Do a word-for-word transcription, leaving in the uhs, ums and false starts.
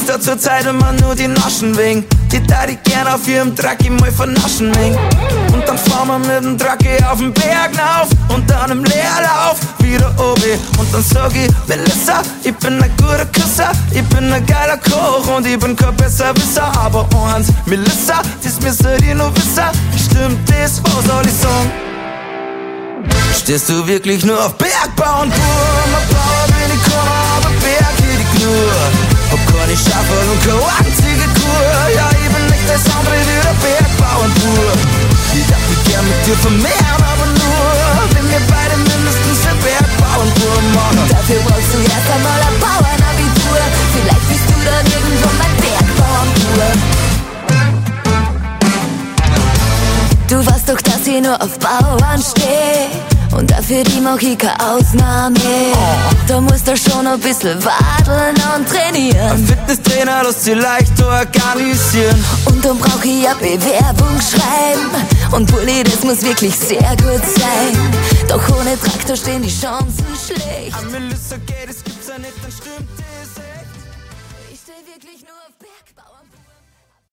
da zur Zeit immer nur die Naschen wegen. Die da die gern auf ihrem Dracki mal vernaschen wegen. Und dann fahren wir mit dem Dracki auf den Berg rauf und dann im Leerlauf wieder oben. Und dann sag ich, Melissa, ich bin ein guter Küsser, ich bin ein geiler Koch und ich bin kein Besserwisser. Aber eins, Melissa, das müsstet ihr nur wissen, stimmt das, was soll ich sagen? Stehst du wirklich nur auf Bergbau und Burm? Ein Bauer bin ich, kann aber Berg hier die Knur. Hab keine Schaffel und keine einzige Kur. Ja, ich bin nicht das andere wie der Bergbau und Bur. Ich darf mich gern mit dir vermehren, aber nur, wenn wir beide mindestens den Bergbau und Bur machen. Dafür brauchst du erst einmal ein Bauernabitur. Vielleicht bist du dann irgendwann mein Bergbau und Bur. Du weißt doch, dass ich nur auf Bauern steh. Und dafür die mach ich keine Ausnahme. Da musst du schon ein bisschen wadeln und trainieren. Ein Fitnesstrainer lässt sich leicht organisieren. Und dann brauch ich eine Bewerbung schreiben. Und Bulli, das muss wirklich sehr gut sein. Doch ohne Traktor stehen die Chancen schlecht. An Melissa geht, es gibt's ja nicht, dann stimmt das echt. Ich steh wirklich nur auf Bergbauern.